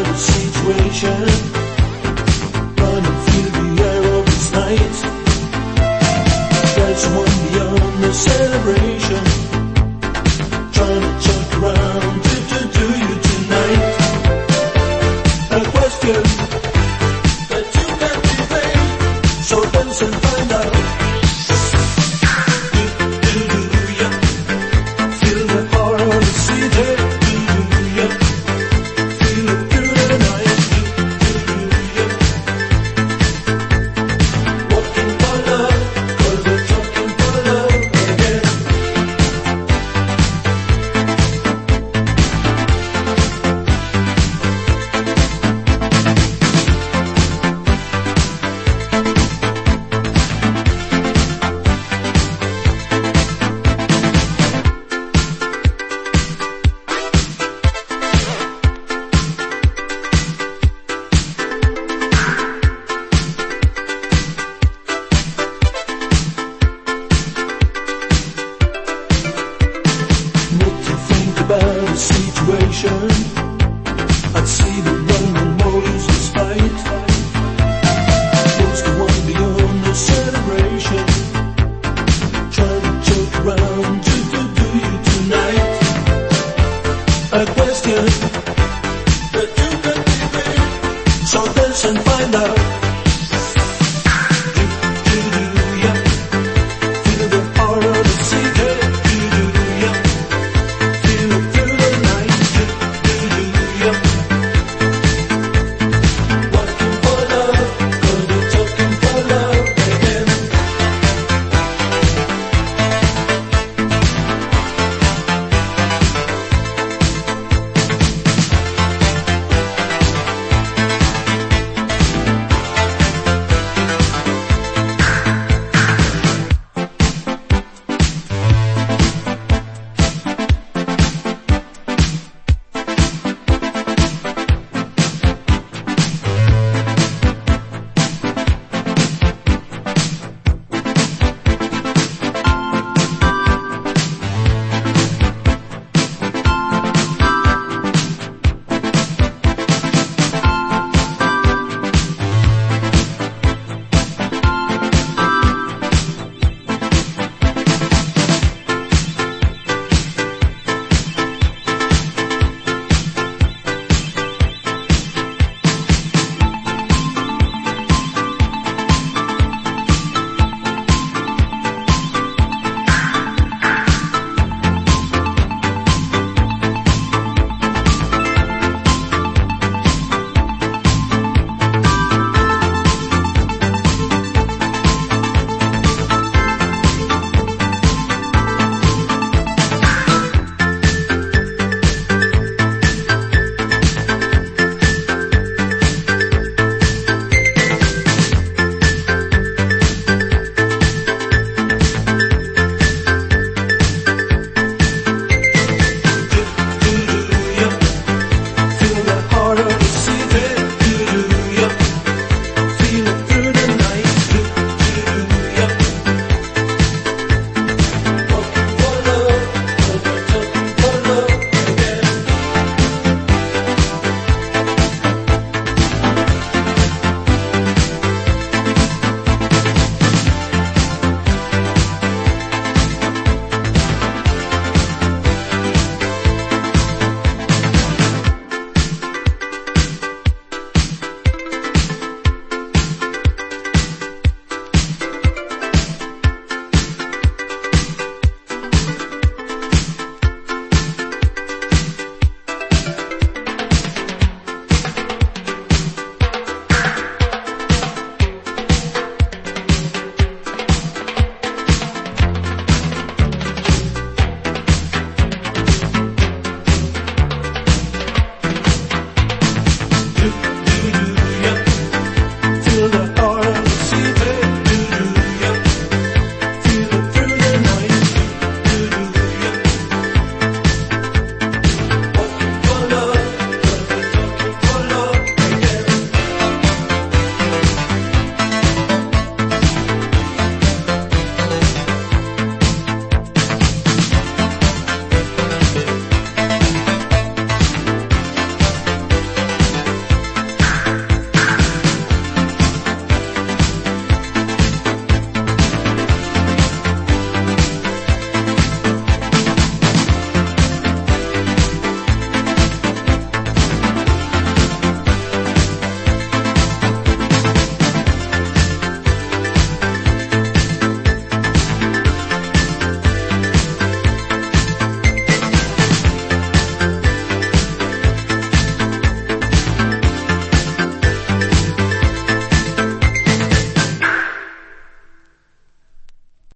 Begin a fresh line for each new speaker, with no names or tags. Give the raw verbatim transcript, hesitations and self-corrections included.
about the situation, running through the air of this night. There's someone beyond the celebration, trying to check around to, to do you tonight. A question that you can't evade, so dance and find out. Do, do, do, yeah. Feel the power of the city. Do, do, yeah. Feel the beauty of the night. Do, do, yeah. Walking for love, 'cause we're talking for love again. What to think about the situation? I'd see the Roman morals despite. Was the one beyond the celebration, trying to joke around to, to do you tonight. A question that you can evade, so dance and find out.